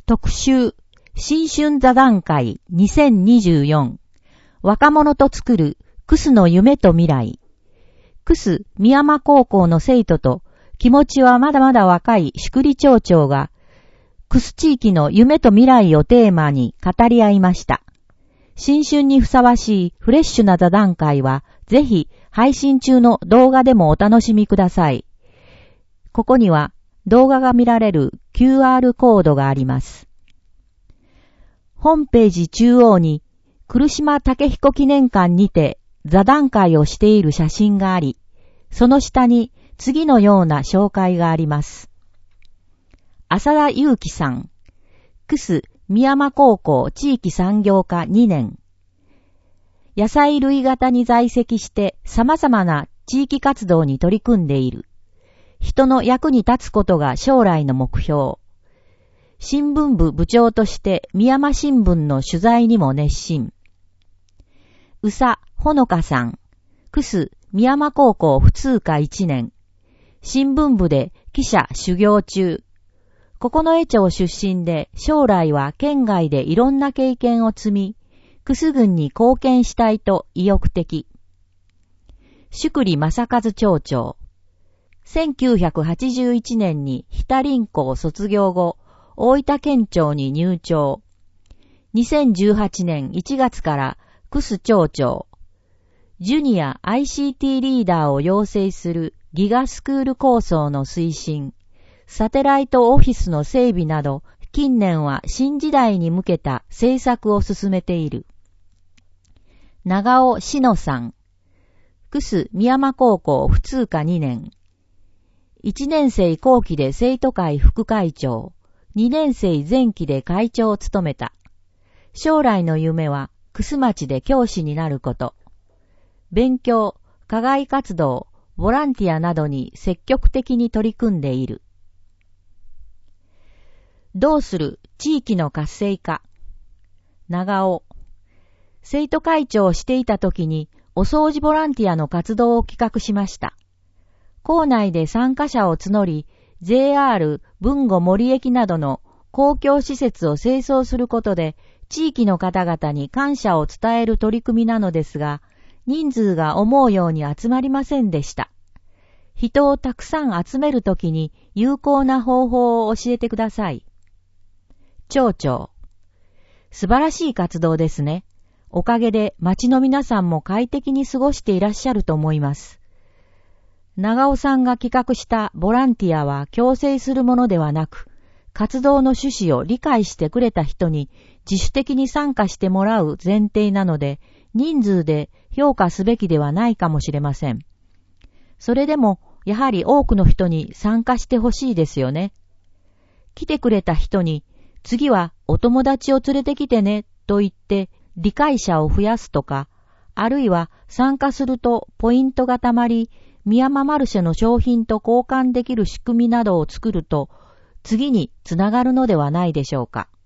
特集新春座談会2024若者と作るクスの夢と未来。クス美山高校の生徒と気持ちはまだまだ若い宿利町長がクス地域の夢と未来をテーマに語り合いました。新春にふさわしいフレッシュな座談会はぜひ配信中の動画でもお楽しみください。ここには動画が見られる QR コードがあります。本ページ中央に来島武彦記念館にて座談会をしている写真があり、その下に次のような紹介があります。浅田祐樹さん、クス美山高校地域産業科2年。野菜類型に在籍して様々な地域活動に取り組んでいる。人の役に立つことが将来の目標。新聞部部長として美山新聞の取材にも熱心。宇佐ほのかさん、クス美山高校普通科1年。新聞部で記者修行中。九重町出身で将来は県外でいろんな経験を積み、クス郡に貢献したいと意欲的。宿利正和町長。1981年に日田林校卒業後、大分県庁に入庁。2018年1月からクス町長。ジュニア ICT リーダーを養成するギガスクール構想の推進、サテライトオフィスの整備など、近年は新時代に向けた政策を進めている。長尾志乃さん。クス美山高校普通科2年。1年生後期で生徒会副会長、2年生前期で会長を務めた。将来の夢は、クス町で教師になること。勉強、課外活動、ボランティアなどに積極的に取り組んでいる。どうする地域の活性化。長尾。生徒会長をしていた時に、お掃除ボランティアの活動を企画しました。校内で参加者を募り、JR 豊後森駅などの公共施設を清掃することで、地域の方々に感謝を伝える取り組みなのですが、人数が思うように集まりませんでした。人をたくさん集めるときに有効な方法を教えてください。町長。素晴らしい活動ですね。おかげで町の皆さんも快適に過ごしていらっしゃると思います。長尾さんが企画したボランティアは強制するものではなく、活動の趣旨を理解してくれた人に自主的に参加してもらう前提なので、人数で評価すべきではないかもしれません。それでも、やはり多くの人に参加してほしいですよね。来てくれた人に、次はお友達を連れてきてね、と言って理解者を増やすとか、あるいは参加するとポイントがたまり、美山マルシェの商品と交換できる仕組みなどを作ると、次につながるのではないでしょうか。